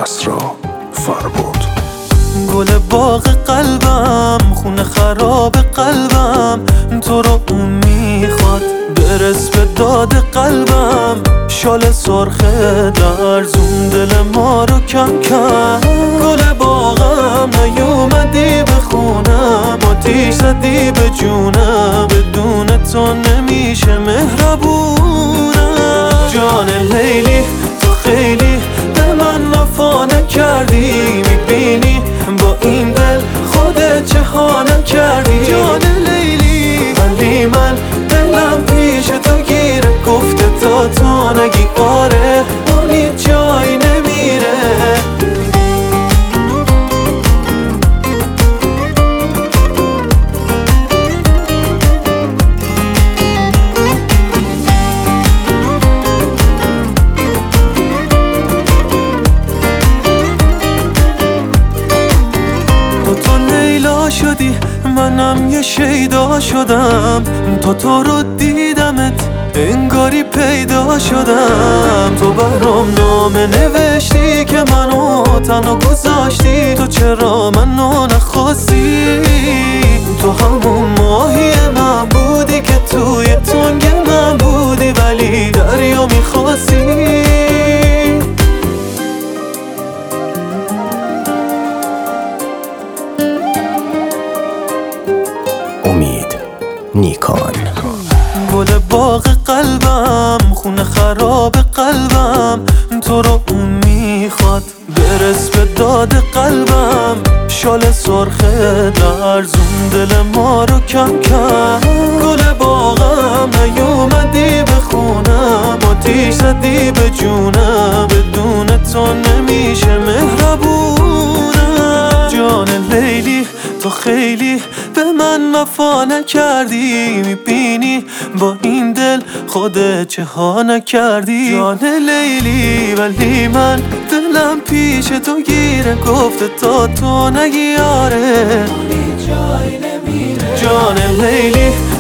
کسرا فربود. گل باغ قلبم، خونه خراب قلبم، تو رو اون میخواد. برس به داد قلبم، شال سرخ درزون دل ما رو کم کرد. گل باغم نیومدی به خونم، آتیش زدی به جونم، بدون تو نمیشه مهربونم. جان لیلی تو خیلی به من وفا نکردی، میبینی با این دل خودت چه ها نکردی. جان لیلی ولی من دلم پیش تو گیره، گفته تا تو نگی آره اون هیچ جایی نمیره. شدی منم یه شیدا شدم، تو رو دیدمت انگاری پیدا شدم. تو برام نامه نوشتی که منو تنها گذاشتی، تو چرا منو نخواستی؟ تو همون ماهی من بودی که توی تنگ من بودی، ولی دریا میخواستی. امید نیکان. گل باغ قلبم، خونه خراب قلبم، تو رو اون میخواد. برس به داد قلبم، شال سرخ درزون دل ما رو کم کرد. گل باغم نیومدی به خونم، آتیش زدی به جونم، بدون تو نمیشه مهربونم. جان لیلی تو خیلی به من وفا نکردی، میبینی با این دل خودت چه ها نکردی. جان لیلی ولی من دلم پیش تو گیره، گفته تا تو نگی آره جان لیلی